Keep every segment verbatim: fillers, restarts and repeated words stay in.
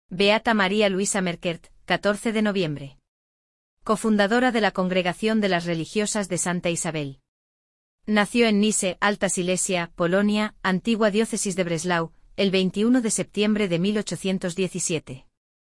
Beata María Luisa Merkert, catorce de noviembre. Cofundadora de la Congregación de las Religiosas de Santa Isabel. Nació en Nice, Alta Silesia, Polonia, antigua diócesis de Breslau, el veintiuno de septiembre de mil ochocientos diecisiete.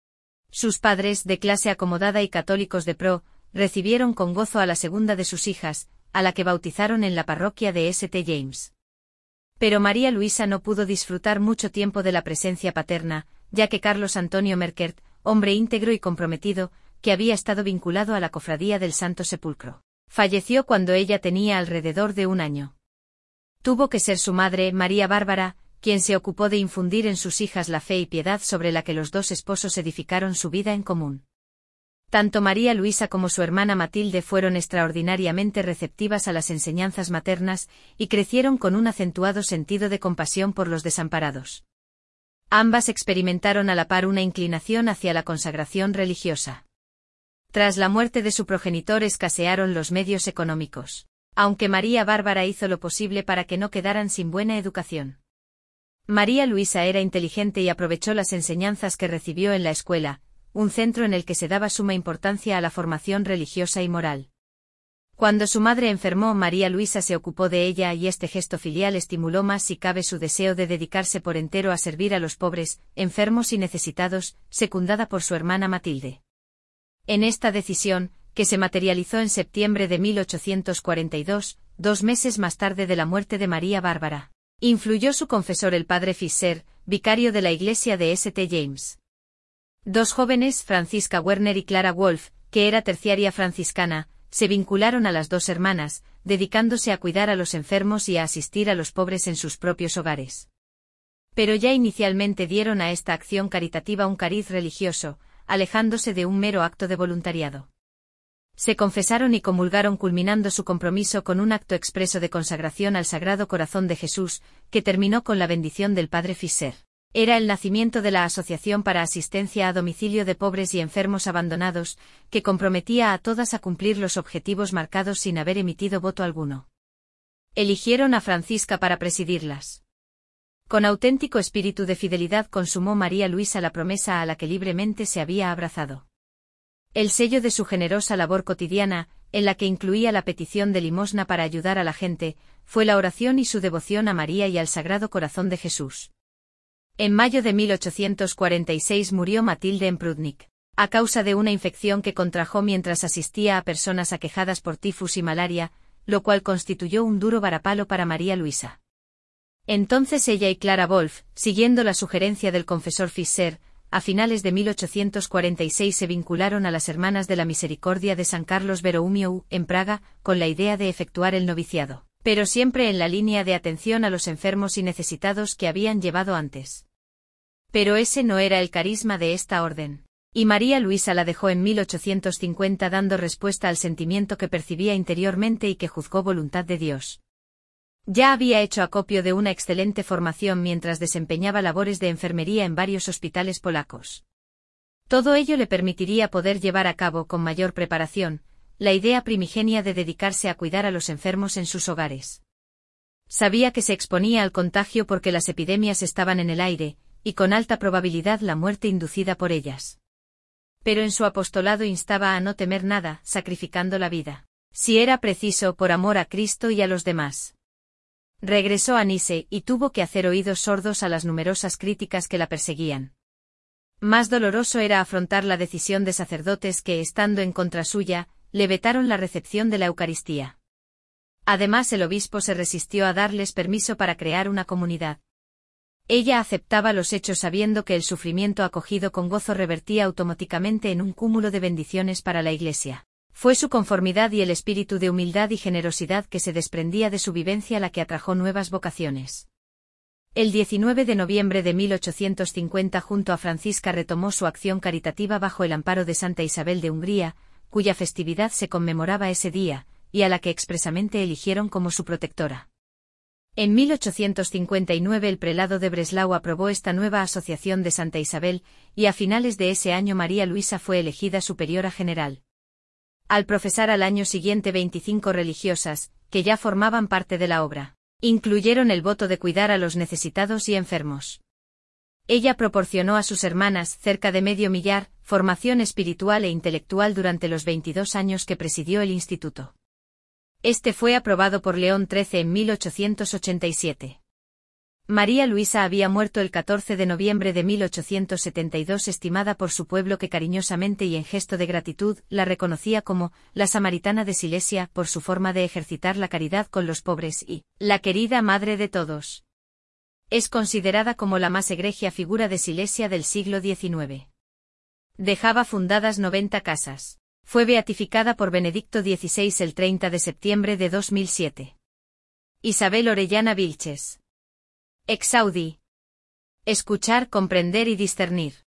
Sus padres, de clase acomodada y católicos de pro, recibieron con gozo a la segunda de sus hijas, a la que bautizaron en la parroquia de Saint James. Pero María Luisa no pudo disfrutar mucho tiempo de la presencia paterna, ya que Carlos Antonio Merkert, hombre íntegro y comprometido, que había estado vinculado a la Cofradía del Santo Sepulcro, falleció cuando ella tenía alrededor de un año. Tuvo que ser su madre, María Bárbara, quien se ocupó de infundir en sus hijas la fe y piedad sobre la que los dos esposos edificaron su vida en común. Tanto María Luisa como su hermana Matilde fueron extraordinariamente receptivas a las enseñanzas maternas y crecieron con un acentuado sentido de compasión por los desamparados. Ambas experimentaron a la par una inclinación hacia la consagración religiosa. Tras la muerte de su progenitor escasearon los medios económicos, aunque María Bárbara hizo lo posible para que no quedaran sin buena educación. María Luisa era inteligente y aprovechó las enseñanzas que recibió en la escuela, un centro en el que se daba suma importancia a la formación religiosa y moral. Cuando su madre enfermó, María Luisa se ocupó de ella y este gesto filial estimuló más si cabe su deseo de dedicarse por entero a servir a los pobres, enfermos y necesitados, secundada por su hermana Matilde. En esta decisión, que se materializó en septiembre de mil ochocientos cuarenta y dos, dos meses más tarde de la muerte de María Bárbara, influyó su confesor el padre Fischer, vicario de la iglesia de Saint James. Dos jóvenes, Francisca Werner y Clara Wolf, que era terciaria franciscana, se vincularon a las dos hermanas, dedicándose a cuidar a los enfermos y a asistir a los pobres en sus propios hogares. Pero ya inicialmente dieron a esta acción caritativa un cariz religioso, alejándose de un mero acto de voluntariado. Se confesaron y comulgaron culminando su compromiso con un acto expreso de consagración al Sagrado Corazón de Jesús, que terminó con la bendición del padre Fischer. Era el nacimiento de la Asociación para Asistencia a Domicilio de Pobres y Enfermos Abandonados, que comprometía a todas a cumplir los objetivos marcados sin haber emitido voto alguno. Eligieron a Francisca para presidirlas. Con auténtico espíritu de fidelidad consumó María Luisa la promesa a la que libremente se había abrazado. El sello de su generosa labor cotidiana, en la que incluía la petición de limosna para ayudar a la gente, fue la oración y su devoción a María y al Sagrado Corazón de Jesús. En mayo de mil ochocientos cuarenta y seis murió Matilde en Prudnik, a causa de una infección que contrajo mientras asistía a personas aquejadas por tifus y malaria, lo cual constituyó un duro varapalo para María Luisa. Entonces ella y Clara Wolf, siguiendo la sugerencia del confesor Fischer, a finales de mil ochocientos cuarenta y seis se vincularon a las Hermanas de la Misericordia de San Carlos Borromeo, en Praga, con la idea de efectuar el noviciado, pero siempre en la línea de atención a los enfermos y necesitados que habían llevado antes. Pero ese no era el carisma de esta orden, y María Luisa la dejó en mil ochocientos cincuenta dando respuesta al sentimiento que percibía interiormente y que juzgó voluntad de Dios. Ya había hecho acopio de una excelente formación mientras desempeñaba labores de enfermería en varios hospitales polacos. Todo ello le permitiría poder llevar a cabo con mayor preparación la idea primigenia de dedicarse a cuidar a los enfermos en sus hogares. Sabía que se exponía al contagio porque las epidemias estaban en el aire, y con alta probabilidad la muerte inducida por ellas. Pero en su apostolado instaba a no temer nada, sacrificando la vida, si era preciso, por amor a Cristo y a los demás. Regresó a Nice y tuvo que hacer oídos sordos a las numerosas críticas que la perseguían. Más doloroso era afrontar la decisión de sacerdotes que, estando en contra suya, le vetaron la recepción de la Eucaristía. Además, el obispo se resistió a darles permiso para crear una comunidad. Ella aceptaba los hechos sabiendo que el sufrimiento acogido con gozo revertía automáticamente en un cúmulo de bendiciones para la Iglesia. Fue su conformidad y el espíritu de humildad y generosidad que se desprendía de su vivencia la que atrajo nuevas vocaciones. El diecinueve de noviembre de mil ochocientos cincuenta junto a Francisca retomó su acción caritativa bajo el amparo de Santa Isabel de Hungría, cuya festividad se conmemoraba ese día, y a la que expresamente eligieron como su protectora. En mil ochocientos cincuenta y nueve el prelado de Breslau aprobó esta nueva asociación de Santa Isabel, y a finales de ese año María Luisa fue elegida superiora general. Al profesar al año siguiente veinticinco religiosas, que ya formaban parte de la obra, incluyeron el voto de cuidar a los necesitados y enfermos. Ella proporcionó a sus hermanas, cerca de medio millar, formación espiritual e intelectual durante los veintidós años que presidió el instituto. Este fue aprobado por León trece en mil ochocientos ochenta y siete. María Luisa había muerto el catorce de noviembre de mil ochocientos setenta y dos, estimada por su pueblo que cariñosamente y en gesto de gratitud la reconocía como la Samaritana de Silesia por su forma de ejercitar la caridad con los pobres y la querida madre de todos. Es considerada como la más egregia figura de Silesia del siglo diecinueve. Dejaba fundadas noventa casas. Fue beatificada por Benedicto dieciséis el treinta de septiembre de dos mil siete. Isabel Orellana Vilches. Exaudi. Escuchar, comprender y discernir.